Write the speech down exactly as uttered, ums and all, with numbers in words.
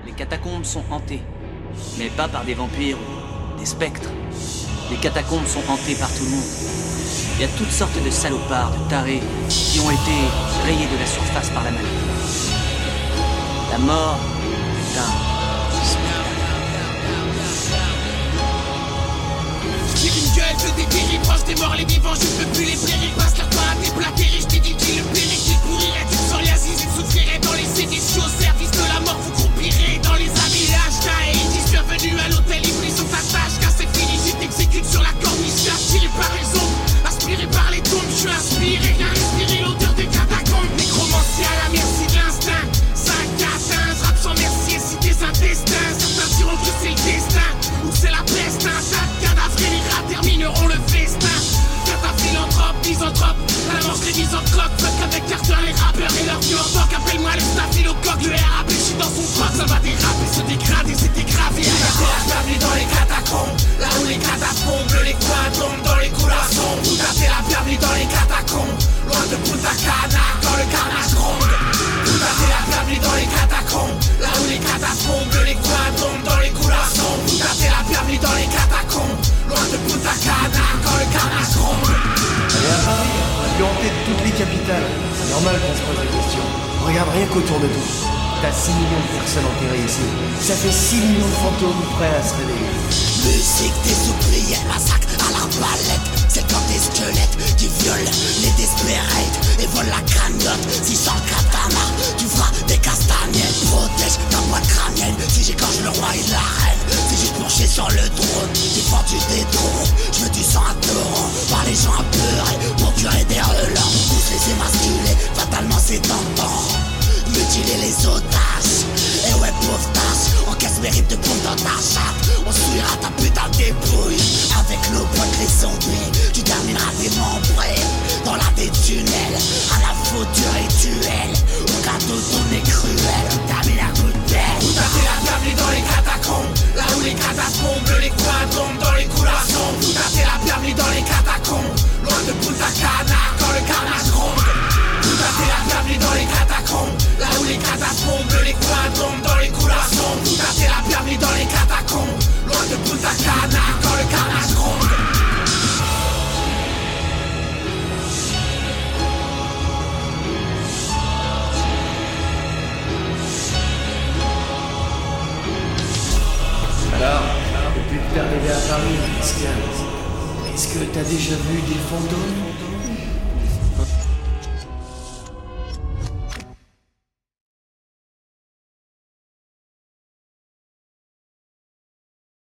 Les catacombes sont hantées, mais pas par des vampires ou des spectres. Les catacombes sont hantées par tout le monde. Il y a toutes sortes de salopards, de tarés, qui ont été rayés de la surface par la maladie. La mort est un spectacle. J'ai une gueule de dépérir, proche des morts, les vivants, je peux plus les périr. Passe leur temps à déblatérer, je t'ai dit qu'il le périt, qu'il pourrirait du sang, l'Aziz, il souffrirait dans les séditieux. Au service de la mort, vous croupirez dans les habits H K et ils disent bienvenue à l'hôtel, ils brisent ta tâche, car c'est fini, je t'exécute sur la corniche, j'ai attiré par les ondes, aspiré par les tombes, je suis inspiré, rien respiré l'odeur des catacombes. Nécromancie à la merci de l'instinct, cinq à quinze, rap sans merci et si tes intestins, certains diront que c'est le destin, ou c'est la peste, un tas de cadavres et les rats termineront le festin. Philanthrope, misanthrope, la manche les misanthropes. Fuck avec Carter, les rappeurs et leurs vieux en banque. Appelle-moi le staphylocoque, le R A P, j'suis dans son froc. Ça va déraper, se dégrader, c'est dégravé. Tout à perdu dans les catacombes, là où les catacombes, les coins tombent dans les couleurs sombres. Tout à fait la perdu dans les catacombes, loin de Punta Cana, quand le carnage gronde. Tout à fait la perdu dans les catacombes, là où les catacombes, les coins tombent dans les couleurs sombres. Tout à fait la perdu dans les catacombes, loin de Punta Cana, quand le carnage gronde. Elle est à Paris, la plus hantée de toutes les capitales. C'est normal qu'on se pose des questions. Regarde rien qu'autour de nous. T'as six millions de personnes enterrées ici. Ça fait six millions de fantômes prêts à se réveiller. Musique des oubliés, massacre à l'arbalète. C'est comme des squelettes qui violent les desperates et volent la cagnotte. Si sans le katana, tu feras des castagnettes. Protège ta boîte crânienne si j'égorge le roi et la reine. Si j'ai penché sur le trône, j'ai fendu des trous. Je veux du sang à torrent, par les gens apeurés, procurer des relents. Tous les émasculés, fatalement c'est tentant. Mutiler les otages, et ouais pauvre tâche, encaisse mérite de compte dans ta chatte. On souillera ta putain de débrouille, avec nos potes les zombies. Tu termineras démembré, dans la des tunnels, à la faute du rituel. Au cadeau ton nez cruel, termine à coup de pelle. Tout à fait la bienvenue dans les catacombes, là où les catacombes, les coins tombent dans les couleurs sombres. Tout à fait la bienvenue dans les catacombes, loin de Punta Cana, quand le carnage gronde. Tout à fait la bienvenue dans les catacombes, là où les catacombes, les coins tombent dans les couleurs sombres. Tout à fait la bienvenue dans les catacombes, loin de Punta Cana, quand le carnage gronde. Alors, depuis que t'es arrivé à Paris, Pascal, est-ce que t'as déjà vu des fantômes?